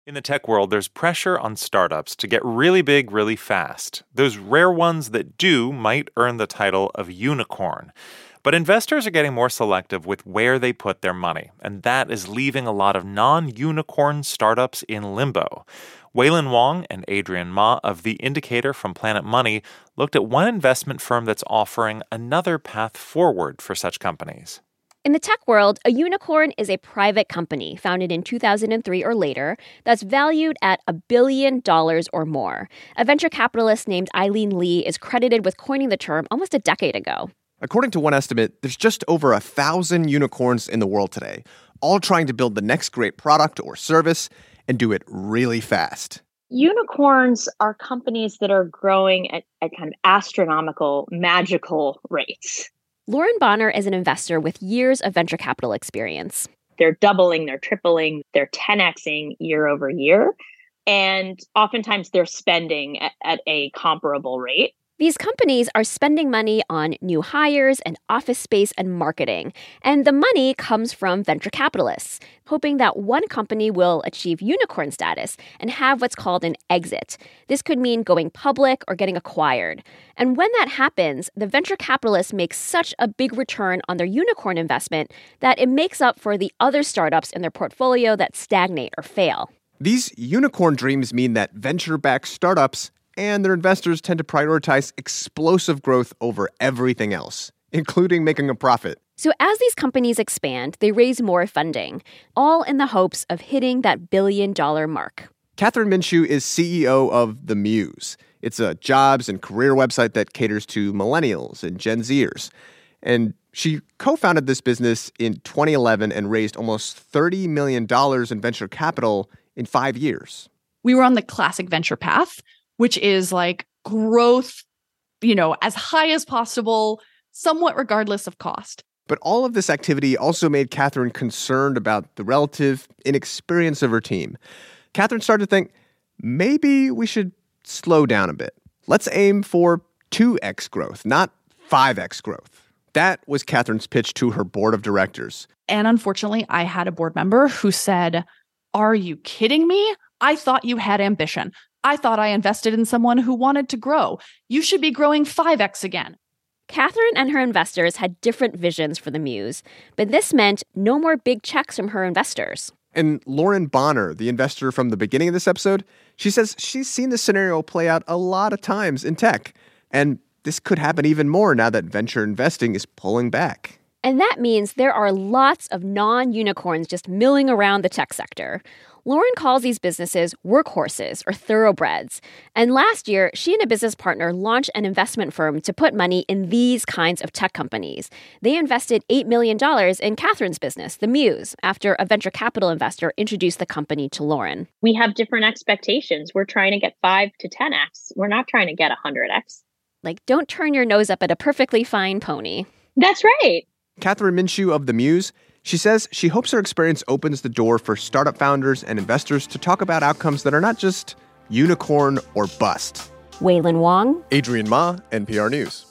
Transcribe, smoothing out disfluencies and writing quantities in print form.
In the tech world, there's pressure on startups to get really big really fast. Those rare ones that do might earn the title of unicorn. But investors are getting more selective with where they put their money, and that is leaving a lot of non-unicorn startups in limbo. Wailin Wong and Adrian Ma of The Indicator from Planet Money looked at one investment firm that's offering another path forward for such companies. In the tech world, a unicorn is a private company founded in 2003 or later that's valued at $1 billion or more. A venture capitalist named Eileen Lee is credited with coining the term almost a decade ago. According to one estimate, there's just over 1,000 unicorns in the world today, all trying to build the next great product or service and do it really fast. Unicorns are companies that are growing at kind of astronomical, magical rates. Lauren Bonner is an investor with years of venture capital experience. They're doubling, they're tripling, they're 10xing year over year. And oftentimes they're spending at a comparable rate. These companies are spending money on new hires and office space and marketing. And the money comes from venture capitalists, hoping that one company will achieve unicorn status and have what's called an exit. This could mean going public or getting acquired. And when that happens, the venture capitalists make such a big return on their unicorn investment that it makes up for the other startups in their portfolio that stagnate or fail. These unicorn dreams mean that venture-backed startups and their investors tend to prioritize explosive growth over everything else, including making a profit. So as these companies expand, they raise more funding, all in the hopes of hitting that $1 billion mark. Kathryn Minshew is CEO of The Muse. It's a jobs and career website that caters to millennials and Gen Zers. And she co-founded this business in 2011 and raised almost $30 million in venture capital in 5 years. We were on the classic venture path, which is like growth, as high as possible, somewhat regardless of cost. But all of this activity also made Kathryn concerned about the relative inexperience of her team. Kathryn started to think, maybe we should slow down a bit. Let's aim for 2x growth, not 5x growth. That was Kathryn's pitch to her board of directors. And unfortunately, I had a board member who said, "Are you kidding me? I thought you had ambition. I thought I invested in someone who wanted to grow. You should be growing 5x again." Kathryn and her investors had different visions for the Muse, but this meant no more big checks from her investors. And Lauren Bonner, the investor from the beginning of this episode, she says she's seen this scenario play out a lot of times in tech. And this could happen even more now that venture investing is pulling back. And that means there are lots of non-unicorns just milling around the tech sector. Lauren calls these businesses workhorses or thoroughbreds. And last year, she and a business partner launched an investment firm to put money in these kinds of tech companies. They invested $8 million in Kathryn's business, The Muse, after a venture capital investor introduced the company to Lauren. We have different expectations. We're trying to get 5 to 10x. We're not trying to get 100x. Like, don't turn your nose up at a perfectly fine pony. That's right. Kathryn Minshew of The Muse, she says she hopes her experience opens the door for startup founders and investors to talk about outcomes that are not just unicorn or bust. Wailin Wong, Adrian Ma, NPR News.